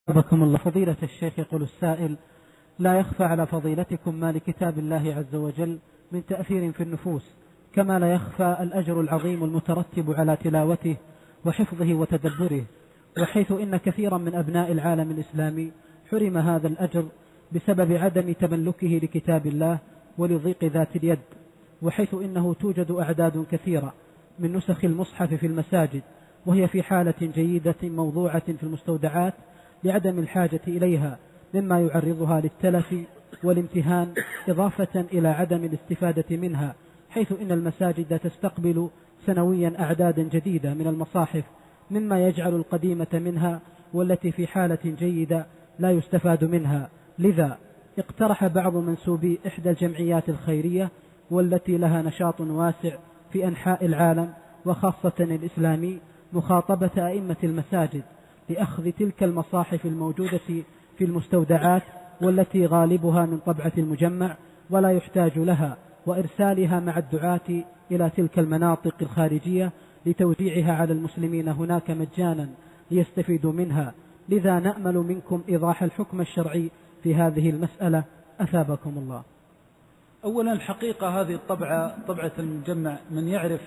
بكم الله. فضيلة الشيخ، يقول السائل: لا يخفى على فضيلتكم ما لكتاب الله عز وجل من تأثير في النفوس، كما لا يخفى الأجر العظيم المترتب على تلاوته وحفظه وتدبره، وحيث إن كثيرا من أبناء العالم الإسلامي حرم هذا الأجر بسبب عدم تملكه لكتاب الله ولضيق ذات اليد، وحيث إنه توجد أعداد كثيرة من نسخ المصحف في المساجد، وهي في حالة جيدة موضوعة في المستودعات لعدم الحاجة إليها، مما يعرضها للتلف والامتهان، إضافة إلى عدم الاستفادة منها، حيث إن المساجد تستقبل سنويا أعدادا جديدة من المصاحف، مما يجعل القديمة منها والتي في حالة جيدة لا يستفاد منها. لذا اقترح بعض منسوبي إحدى الجمعيات الخيرية والتي لها نشاط واسع في أنحاء العالم وخاصة الإسلامي مخاطبة أئمة المساجد لأخذ تلك المصاحف الموجودة في المستودعات والتي غالبها من طبعة المجمع ولا يحتاج لها، وإرسالها مع الدعاة إلى تلك المناطق الخارجية لتوزيعها على المسلمين هناك مجانا ليستفيدوا منها. لذا نأمل منكم إيضاح الحكم الشرعي في هذه المسألة، أثابكم الله. أولا الحقيقة هذه الطبعة، طبعة المجمع، من يعرف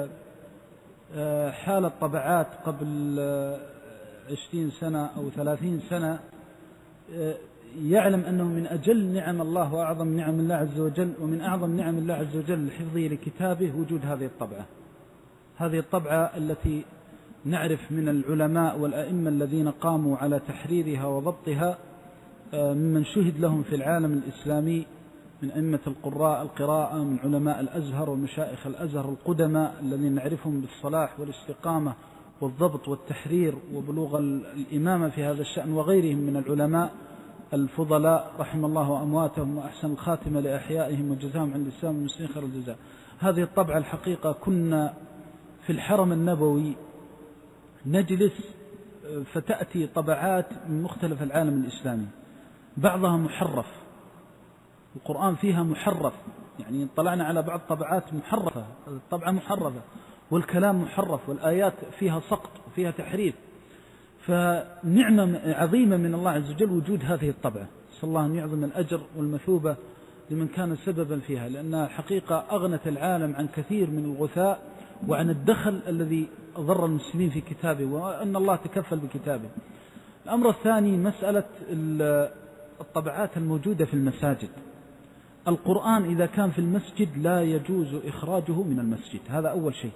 حال الطبعات قبل 20 سنة أو 30 سنة يعلم أنه من أجل نعم الله وأعظم نعم الله عز وجل، ومن أعظم نعم الله عز وجل لحفظه لكتابه وجود هذه الطبعة. هذه الطبعة التي نعرف من العلماء والأئمة الذين قاموا على تحريرها وضبطها ممن شهد لهم في العالم الإسلامي من أئمة القراءة، من علماء الأزهر ومشائخ الأزهر القدماء الذين نعرفهم بالصلاح والاستقامة والضبط والتحرير وبلوغ الإمامة في هذا الشأن، وغيرهم من العلماء الفضلاء رحم الله أمواتهم وأحسن الخاتمة لأحيائهم وجزاهم عن الإسلام والمسلمين خير الجزاء. هذه الطبعة الحقيقة كنا في الحرم النبوي نجلس فتأتي طبعات من مختلف العالم الإسلامي، بعضها محرف، القرآن فيها محرف، يعني طلعنا على بعض طبعات محرفة، الطبعة محرفة والكلام محرف والآيات فيها سقط وفيها تحريف. فنعمة عظيمة من الله عز وجل وجود هذه الطبعة، صلى الله أن يعظم الأجر والمثوبة لمن كان سببا فيها، لأنها حقيقة أغنت العالم عن كثير من الغثاء وعن الدخل الذي ضر المسلمين في كتابه، وأن الله تكفل بكتابه. الأمر الثاني مسألة الطبعات الموجودة في المساجد. القرآن إذا كان في المسجد لا يجوز إخراجه من المسجد، هذا أول شيء.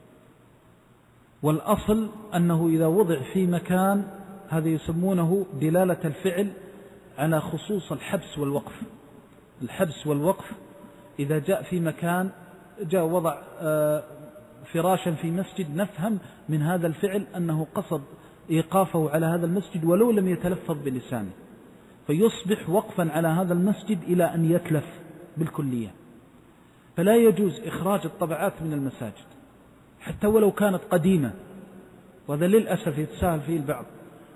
والأصل أنه إذا وضع في مكان، هذا يسمونه دلالة الفعل على خصوص الحبس والوقف. الحبس والوقف إذا جاء في مكان، جاء وضع فراشا في مسجد، نفهم من هذا الفعل أنه قصد إيقافه على هذا المسجد ولو لم يتلفظ بلسانه، فيصبح وقفا على هذا المسجد إلى أن يتلف بالكلية. فلا يجوز إخراج الطبعات من المساجد حتى ولو كانت قديمة، وهذا للأسف يتساهل فيه البعض.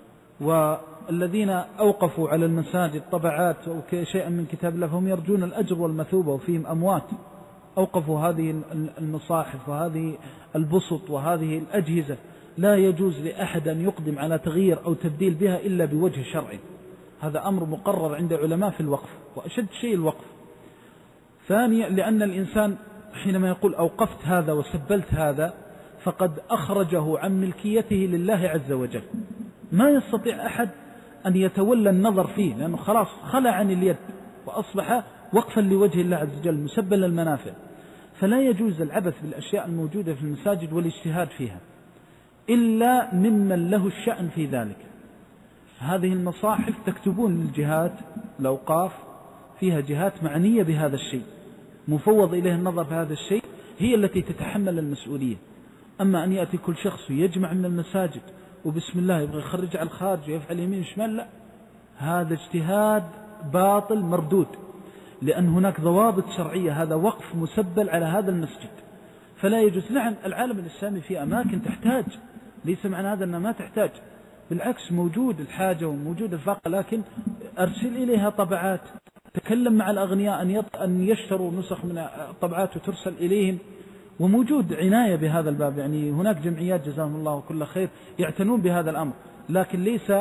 والذين أوقفوا على المساجد طبعات أو شيئا من كتاب الله فهم يرجون الأجر والمثوبة، وفيهم أموات أوقفوا هذه المصاحف وهذه البسط وهذه الأجهزة. لا يجوز لأحد أن يقدم على تغيير أو تبديل بها إلا بوجه شرعي، هذا أمر مقرر عند علماء في الوقف، وأشد شيء الوقف. ثانيا لأن الإنسان حينما يقول أوقفت هذا وسبلت هذا فقد أخرجه عن ملكيته لله عز وجل، ما يستطيع أحد أن يتولى النظر فيه، لأنه خلاص خلع عن اليد وأصبح وقفا لوجه الله عز وجل مسبلا المنافع. فلا يجوز العبث بالأشياء الموجودة في المساجد والاجتهاد فيها إلا ممن له الشأن في ذلك. هذه المصاحف تكتبون للجهات الأوقاف، فيها جهات معنية بهذا الشيء مفوض إليه النظر في هذا الشيء، هي التي تتحمل المسؤولية. أما أن يأتي كل شخص ويجمع من المساجد وبسم الله يبغى يخرج على الخارج ويفعل يمين وشمال، لا، هذا اجتهاد باطل مردود، لأن هناك ضوابط شرعية، هذا وقف مسبل على هذا المسجد فلا يجوز. نعم العالم الإسلامي في أماكن تحتاج، ليس معنى هذا أنها ما تحتاج، بالعكس موجود الحاجة وموجود الفاقة، لكن أرسل إليها طبعات، تكلم مع الأغنياء أن يشتروا نسخ من الطبعات وترسل إليهم، وموجود عناية بهذا الباب. يعني هناك جمعيات جزاهم الله كل خير يعتنون بهذا الأمر، لكن ليس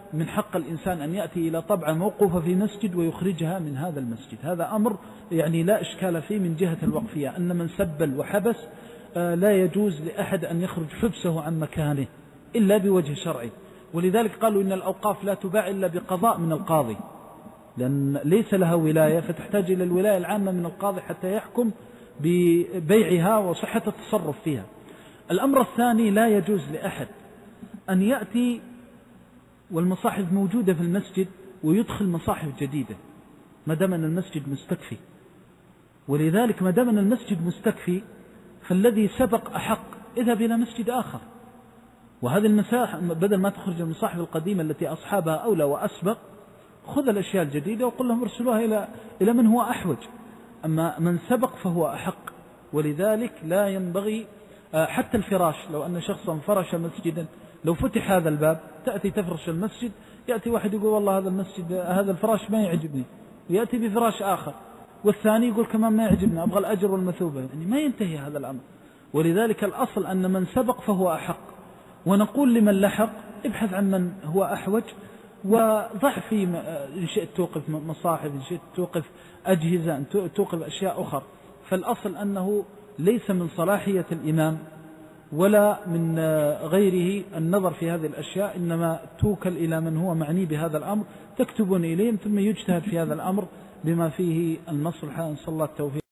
من حق الإنسان أن يأتي إلى طبعة موقوفة في مسجد ويخرجها من هذا المسجد. هذا أمر يعني لا إشكال فيه من جهة الوقفية، أن من سبل وحبس لا يجوز لأحد أن يخرج حبسه عن مكانه إلا بوجه شرعي. ولذلك قالوا إن الأوقاف لا تباع إلا بقضاء من القاضي، لأن ليس لها ولاية، فتحتاج إلى الولاية العامة من القاضي حتى يحكم ببيعها وصحة التصرف فيها. الأمر الثاني، لا يجوز لأحد أن يأتي والمصاحف موجودة في المسجد ويدخل مصاحف جديدة ما دام أن المسجد مستكفي. ولذلك ما دام أن المسجد مستكفي فالذي سبق أحق اذهب إلى مسجد آخر. وهذه المساحة بدل ما تخرج المصاحف القديمة التي أصحابها أولى وأسبق، خذ الأشياء الجديدة وقل لهم ارسلوها إلى من هو أحوج. أما من سبق فهو أحق. ولذلك لا ينبغي حتى الفراش، لو أن شخصا فرش مسجدا، لو فتح هذا الباب تأتي تفرش المسجد، يأتي واحد يقول والله هذا المسجد هذا الفراش ما يعجبني، ويأتي بفراش آخر، والثاني يقول كمان ما يعجبنا، أبغى الأجر والمثوبة، يعني ما ينتهي هذا الأمر. ولذلك الأصل أن من سبق فهو أحق، ونقول لمن لحق ابحث عن من هو أحوج، وضع في إن شئت توقف مصاحف، إن شئت توقف أجهزة، إن توقف أشياء أخرى. فالأصل أنه ليس من صلاحية الإمام ولا من غيره النظر في هذه الأشياء، إنما توكل إلى من هو معني بهذا الأمر، تكتبون إليهم ثم يجتهد في هذا الأمر بما فيه المصلحة. إن شاء الله التوفيق.